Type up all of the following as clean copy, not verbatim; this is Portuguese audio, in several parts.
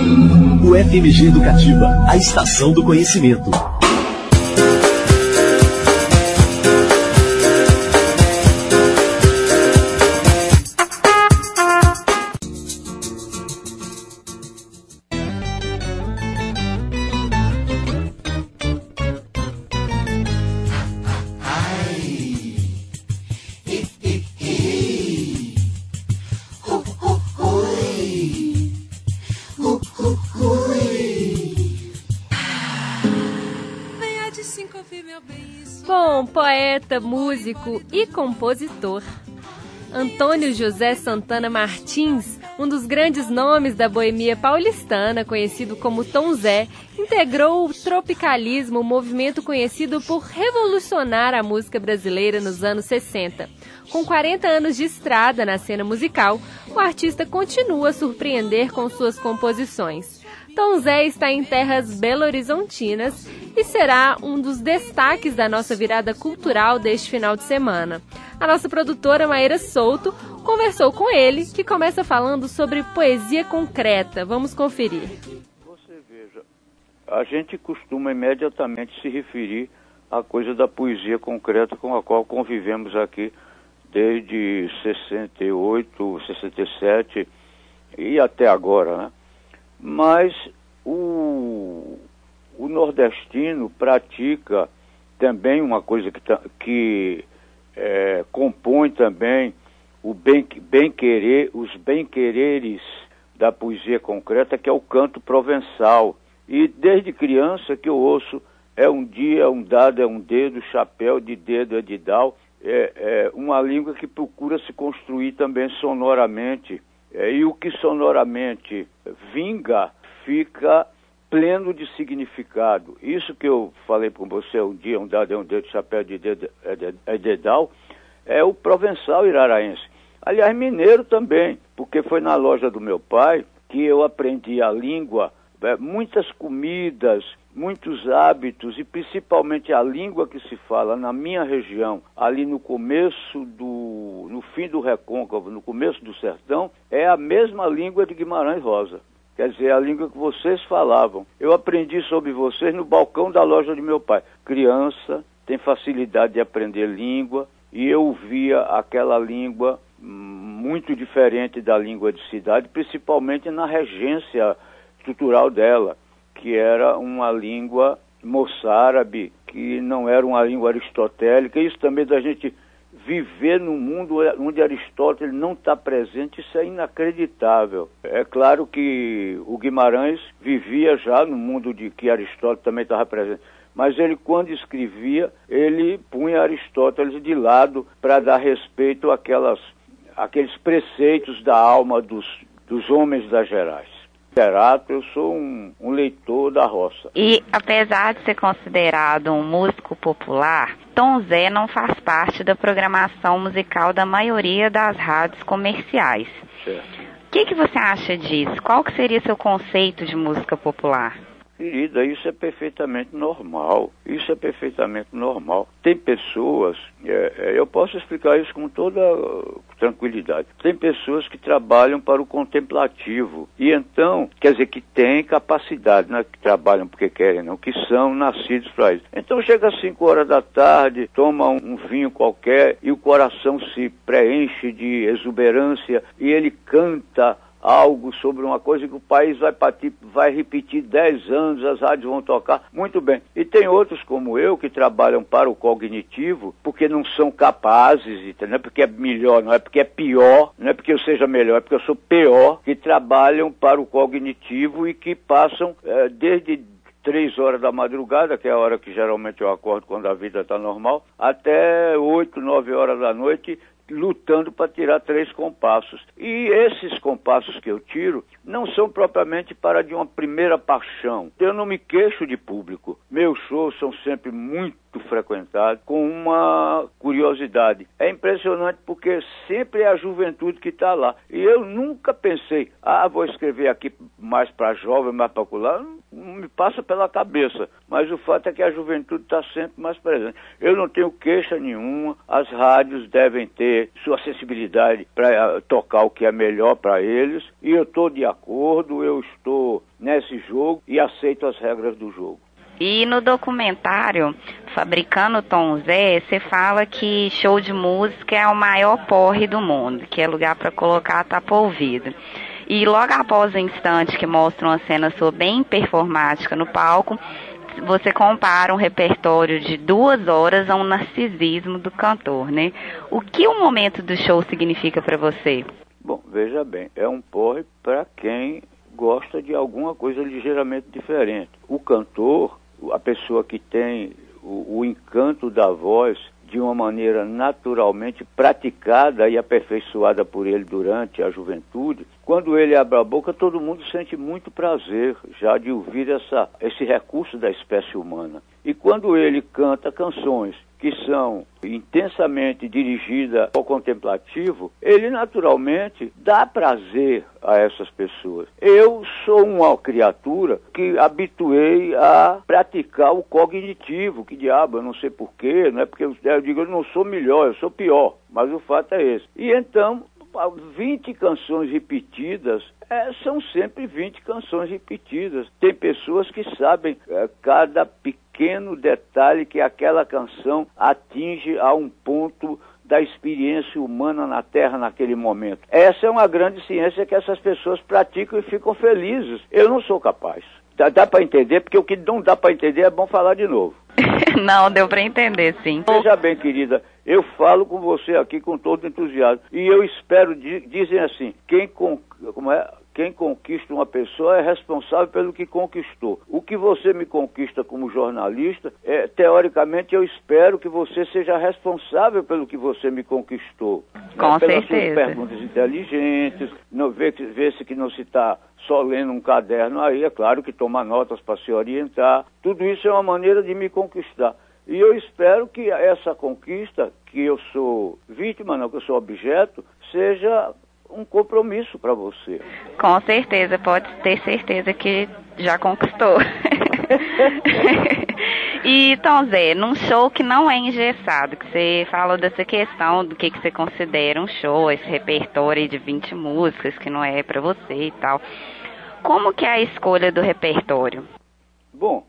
O FMG Educativa, a estação do conhecimento. Bom, poeta, músico e compositor, Antônio José Santana Martins, um dos grandes nomes da boemia paulistana, conhecido como Tom Zé, integrou o tropicalismo, um movimento conhecido por revolucionar a música brasileira nos anos 60. Com 40 anos de estrada na cena musical, o artista continua a surpreender com suas composições. Tom Zé está em terras belo-horizontinas e será um dos destaques da nossa virada cultural deste final de semana. A nossa produtora Maíra Souto conversou com ele, que começa falando sobre poesia concreta. Vamos conferir. Você veja, a gente costuma imediatamente se referir à coisa da poesia concreta com a qual convivemos aqui desde 68, 67 e até agora, né? Mas o nordestino pratica também uma coisa que compõe também o bem-querer, os bem-quereres da poesia concreta, que é o canto provençal. E desde criança que eu ouço é um dia, é um dado, é um dedo, chapéu de dedo é de dal, uma língua que procura se construir também sonoramente. E o que sonoramente vinga fica pleno de significado. Isso que eu falei com você, um dia, um dado é um dedo, chapéu de dedo é dedal, é o provençal iraraense. Aliás, mineiro também, porque foi na loja do meu pai que eu aprendi a língua, muitas comidas, muitos hábitos e principalmente a língua que se fala na minha região, ali no fim do Recôncavo, no começo do sertão, é a mesma língua de Guimarães Rosa. Quer dizer, a língua que vocês falavam. Eu aprendi sobre vocês no balcão da loja de meu pai. Criança tem facilidade de aprender língua e eu via aquela língua muito diferente da língua de cidade, principalmente na regência estrutural dela, que era uma língua moçárabe, que não era uma língua aristotélica. Isso também da gente viver num mundo onde Aristóteles não está presente, isso é inacreditável. É claro que o Guimarães vivia já no mundo de que Aristóteles também estava presente, mas ele, quando escrevia, ele punha Aristóteles de lado para dar respeito àqueles preceitos da alma dos homens das Gerais. Eu sou um leitor da roça. E apesar de ser considerado um músico popular, Tom Zé não faz parte da programação musical da maioria das rádios comerciais. Certo. O que você acha disso? Qual que seria seu conceito de música popular? Querida, isso é perfeitamente normal. Isso é perfeitamente normal. Tem pessoas, eu posso explicar isso com toda tranquilidade. Tem pessoas que trabalham para o contemplativo. E então, quer dizer, que têm capacidade, não é que trabalham porque querem, não, que são nascidos para isso. Então chega às 5 horas da tarde, toma um vinho qualquer e o coração se preenche de exuberância e ele canta algo sobre uma coisa que o país vai repetir 10 anos, as rádios vão tocar, muito bem. E tem outros como eu que trabalham para o cognitivo, porque não são capazes, não é porque é melhor, não é porque é pior, não é porque eu seja melhor, é porque eu sou pior, que trabalham para o cognitivo e que passam desde 3 horas da madrugada, que é a hora que geralmente eu acordo quando a vida está normal, até 8, 9 horas da noite, lutando para tirar 3 compassos. E esses compassos que eu tiro não são propriamente para de uma primeira paixão. Eu não me queixo de público. Meus shows são sempre muito frequentados, com uma curiosidade. É impressionante porque sempre é a juventude que está lá. E eu nunca pensei, vou escrever aqui mais para jovem, mais para popular. Não me passa pela cabeça. Mas o fato é que a juventude está sempre mais presente. Eu não tenho queixa nenhuma. As rádios devem ter sua acessibilidade para tocar o que é melhor para eles. E eu estou de acordo, eu estou esse jogo e aceito as regras do jogo. E no documentário Fabricando Tom Zé, você fala que show de música é o maior porre do mundo, que é lugar para colocar a tapa-ouvido. E logo após o instante que mostra uma cena sua bem performática no palco, você compara um repertório de 2 horas a um narcisismo do cantor, né? O que o momento do show significa para você? Bom, veja bem, é um porre para quem gosta de alguma coisa ligeiramente diferente. O cantor, a pessoa que tem o encanto da voz de uma maneira naturalmente praticada e aperfeiçoada por ele durante a juventude, quando ele abre a boca, todo mundo sente muito prazer já de ouvir esse recurso da espécie humana. E quando ele canta canções que são intensamente dirigidas ao contemplativo, ele naturalmente dá prazer a essas pessoas. Eu sou uma criatura que habituei a praticar o cognitivo, que diabo, eu não sei porquê, não é porque eu digo eu não sou melhor, eu sou pior, mas o fato é esse. E então, 20 canções repetidas, são sempre 20 canções repetidas. Tem pessoas que sabem cada pequeno detalhe que aquela canção atinge a um ponto da experiência humana na Terra naquele momento. Essa é uma grande ciência que essas pessoas praticam e ficam felizes. Eu não sou capaz. Dá para entender, porque o que não dá para entender é bom falar de novo. Não, deu para entender, sim. Veja bem, querida, eu falo com você aqui com todo entusiasmo. E eu espero, dizem assim, quem conquista uma pessoa é responsável pelo que conquistou. O que você me conquista como jornalista, teoricamente eu espero que você seja responsável pelo que você me conquistou. Com pelas certeza. Suas perguntas inteligentes, ver-se que não se está só lendo um caderno aí, é claro que toma notas para se orientar. Tudo isso é uma maneira de me conquistar. E eu espero que essa conquista, que eu sou vítima, não que eu sou objeto, seja um compromisso para você. Com certeza, pode ter certeza que já conquistou. E, Tom Zé, num show que não é engessado, que você falou dessa questão do que você considera um show, esse repertório de 20 músicas que não é para você e tal, como que é a escolha do repertório? Bom,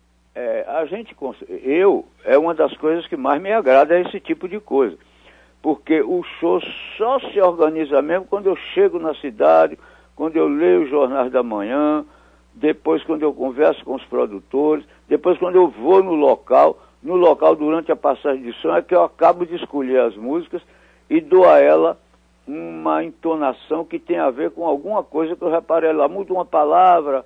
é uma das coisas que mais me agrada esse tipo de coisa. Porque o show só se organiza mesmo quando eu chego na cidade, quando eu leio os jornais da manhã, depois quando eu converso com os produtores, depois quando eu vou no local durante a passagem de som é que eu acabo de escolher as músicas e dou a ela uma entonação que tem a ver com alguma coisa que eu reparei lá. Mudo uma palavra,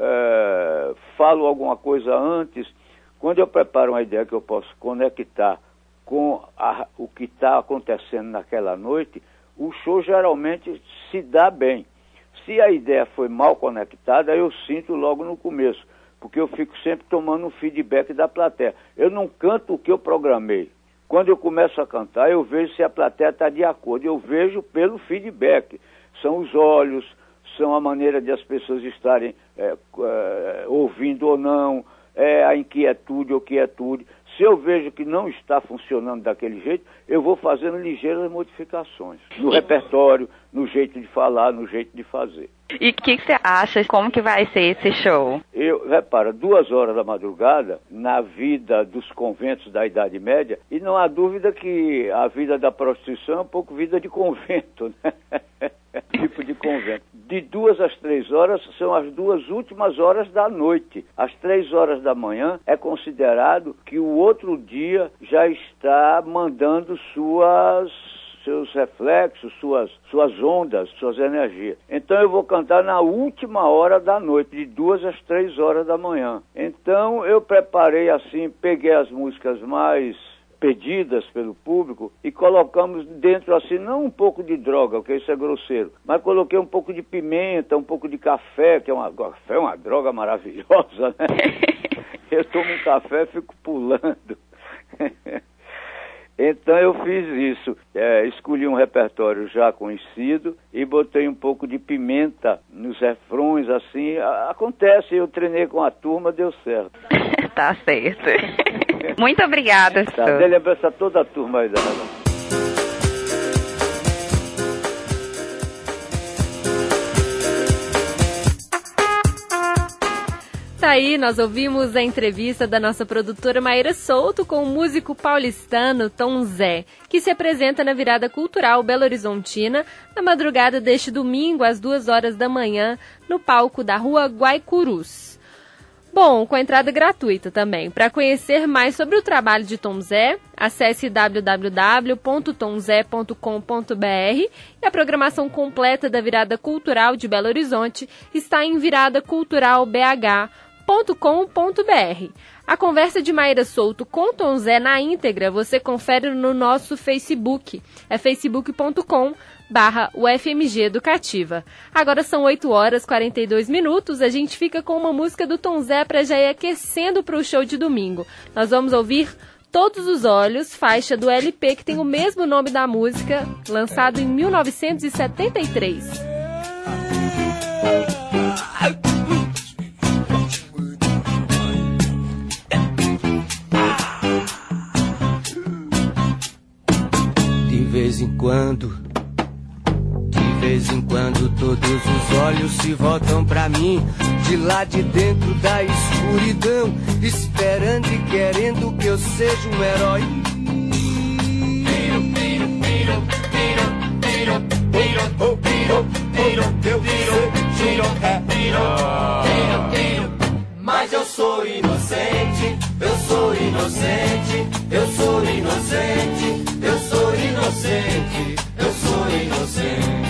falo alguma coisa antes. Quando eu preparo uma ideia que eu posso conectar com o que está acontecendo naquela noite, o show geralmente se dá bem. Se a ideia foi mal conectada, eu sinto logo no começo, porque eu fico sempre tomando um feedback da plateia. Eu não canto o que eu programei. Quando eu começo a cantar, eu vejo se a plateia está de acordo. Eu vejo pelo feedback. São os olhos, são a maneira de as pessoas estarem ouvindo ou não, a inquietude ou quietude. Se eu vejo que não está funcionando daquele jeito, eu vou fazendo ligeiras modificações no repertório, no jeito de falar, no jeito de fazer. E o que você acha? Como que vai ser esse show? Repara, 2 horas da madrugada, na vida dos conventos da Idade Média, e não há dúvida que a vida da prostituição é um pouco vida de convento, né? Tipo de convento. De 2 às 3 horas são as 2 últimas horas da noite. Às 3 horas da manhã é considerado que o outro dia já está mandando seus reflexos, suas ondas, suas energias. Então eu vou cantar na última hora da noite, de 2 às 3 horas da manhã. Então eu preparei assim, peguei as músicas mais pedidas pelo público e colocamos dentro assim, não um pouco de droga, porque isso é grosseiro, mas coloquei um pouco de pimenta, um pouco de café, que café é uma droga maravilhosa, né? Eu tomo um café e fico pulando. Então eu fiz isso, escolhi um repertório já conhecido e botei um pouco de pimenta nos refrões, assim, acontece, eu treinei com a turma, deu certo. Tá certo. Muito obrigada, tá, dê lembrança a toda a turma aí dela. Tá aí, nós ouvimos a entrevista da nossa produtora Maíra Souto com o músico paulistano Tom Zé, que se apresenta na Virada Cultural Belo Horizontina na madrugada deste domingo às 2h da manhã no palco da Rua Guaicurus. Bom, com entrada gratuita também. Para conhecer mais sobre o trabalho de Tom Zé, acesse www.tomzé.com.br e a programação completa da Virada Cultural de Belo Horizonte está em viradaculturalbh.com.br. A conversa de Maíra Souto com Tom Zé na íntegra você confere no nosso Facebook. É facebook.com/UFMG Educativa. Agora são 8h42, a gente fica com uma música do Tom Zé para já ir aquecendo para o show de domingo. Nós vamos ouvir Todos os Olhos, faixa do LP que tem o mesmo nome da música, lançado em 1973. De vez em quando todos os olhos se voltam pra mim, de lá de dentro da escuridão, esperando e querendo que eu seja um herói. Mas eu sou inocente, eu sou inocente, eu sou inocente, eu sou inocente, eu sou inocente.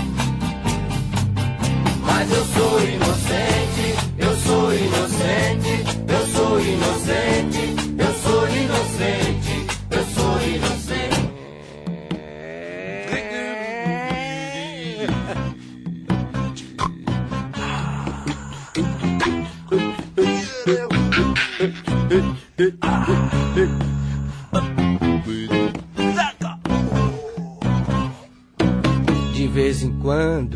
Mas eu sou inocente, eu sou inocente, eu sou inocente, eu sou inocente, eu sou inocente. De vez em quando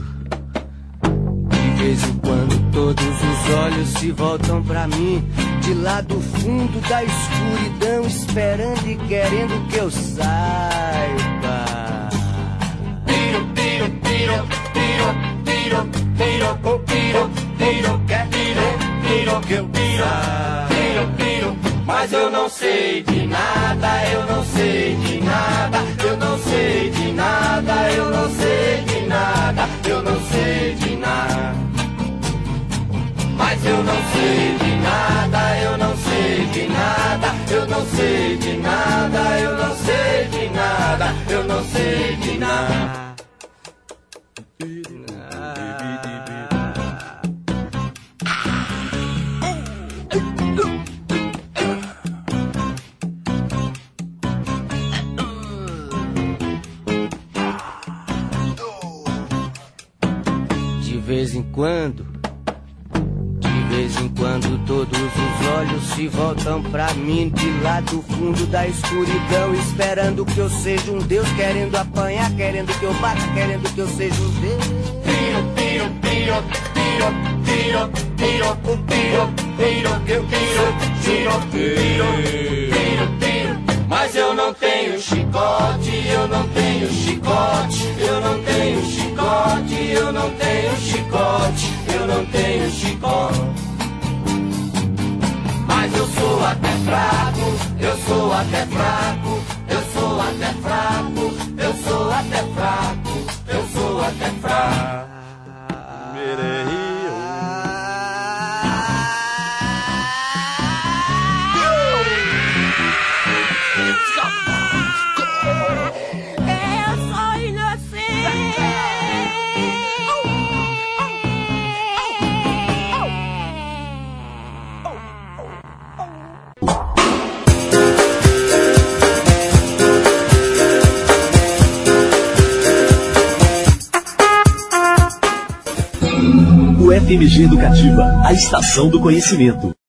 todos os olhos se voltam pra mim, de lá do fundo da escuridão, esperando e querendo que eu saiba. Mas eu não sei de nada, eu não sei de nada, eu não sei de nada, eu não sei de nada, eu não sei de nada. Mas eu não sei de nada, eu não sei de nada, eu não sei de nada, eu não sei de nada, eu não sei de nada. De vez em quando todos os olhos se voltam pra mim, de lá do fundo da escuridão, esperando que eu seja um Deus, querendo apanhar, querendo que eu bata, querendo que eu seja um Deus. Mas eu não tenho chicote, eu não tenho chicote, eu não tenho chicote, eu não tenho chicote, eu não tenho chicote. Mas eu sou até fraco, eu sou até fraco, eu sou até fraco, eu sou até fraco, eu sou até fraco. UFMG Educativa, a estação do conhecimento.